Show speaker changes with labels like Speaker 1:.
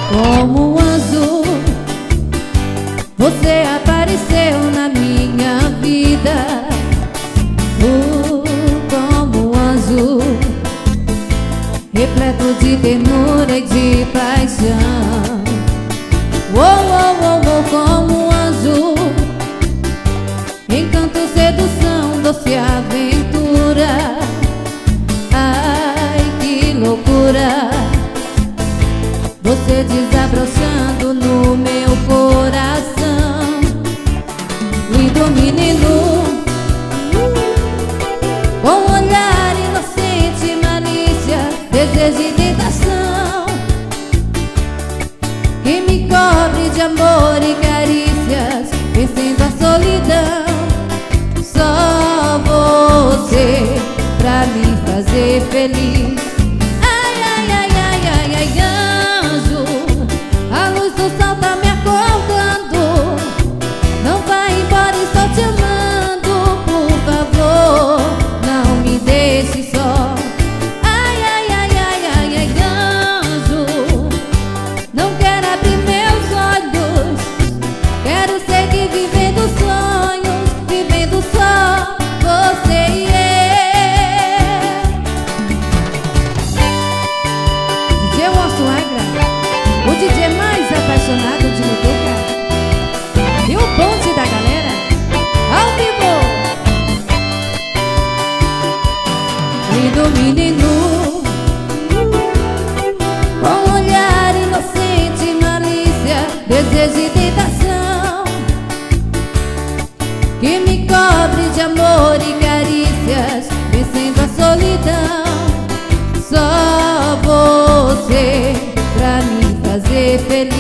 Speaker 1: Como um azul, você apareceu na minha vida. Como um azul, repleto de ternura e de paixão. Como um azul, encanto, sedução, doce aventura. Ai, que loucura, você desabrochando no meu coração. Lindo menino, com um olhar inocente, malícia, desejo e tentação, que me cobre de amor e carícias, vencendo a solidão. Só você pra me fazer feliz. Ai, ai, ai, ai, ai, ai, anjo, a luz do sol tá me acordando. Não vai embora, estou te amando. Por favor, não me deixe só. Ai, ai, ai, ai, ai, ai, anjo, não quero abrir meus olhos, quero seguir vivendo sonhos, vivendo só você e eu. DJ Orson Agra, o DJ mais apaixonado de Mutuca, e o bonde da galera, ao vivo. Lindo menino, com um olhar inocente, malícia, desejo e tentação, que me cobre de amor e carícias, vencendo a solidão. Só você pra me fazer feliz.